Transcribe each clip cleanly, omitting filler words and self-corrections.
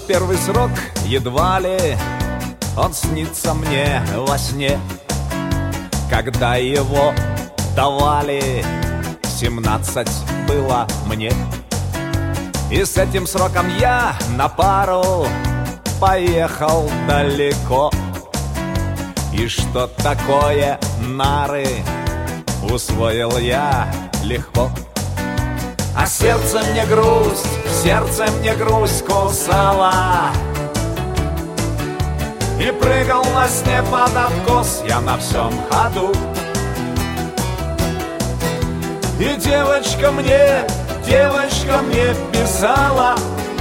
первый срок едва ли он снится мне во сне, когда его давали, 17 было мне. И с этим сроком я на пару поехал далеко. И что такое нары, усвоил я легко. А сердце мне грусть кусала, и прыгал во сне под откос я на всем ходу. И девочка мне писала: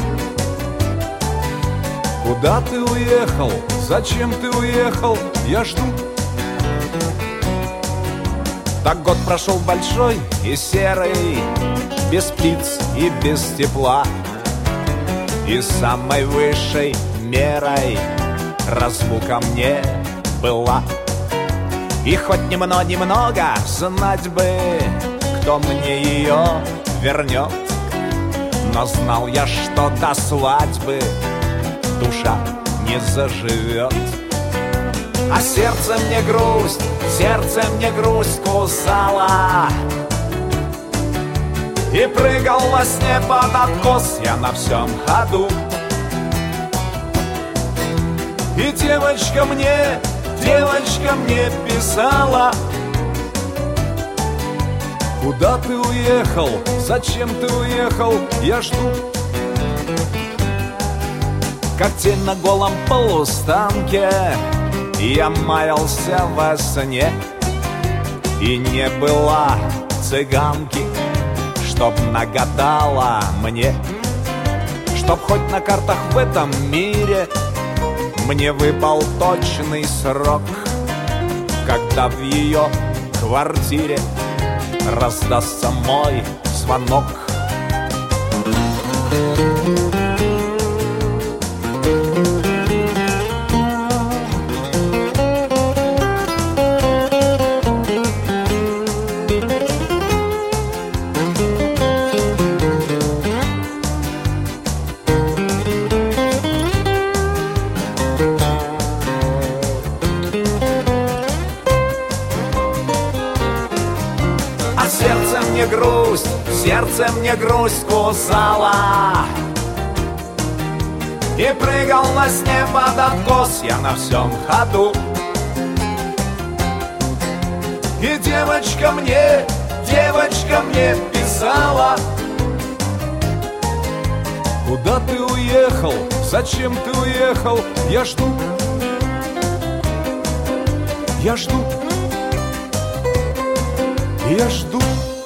куда ты уехал, зачем ты уехал, я жду. Так год прошел большой и серый, без птиц и без тепла. И самой высшей мерой разлука мне была. И хоть немного знать бы, кто мне ее вернет, но знал я, что до свадьбы душа не заживет. А сердце мне грусть кусала, и прыгал во сне под откос я на всем ходу. И девочка мне писала: куда ты уехал, зачем ты уехал, я жду. Как тень на голом полустанке я маялся во сне, и не было цыганки, чтоб нагадала мне, чтоб хоть на картах в этом мире мне выпал точный срок, когда в ее квартире раздастся мой звонок. Сердце мне грусть кусала, и прыгал во сне под откос я на всем ходу. И девочка мне писала: куда ты уехал, зачем ты уехал, я жду. Я жду.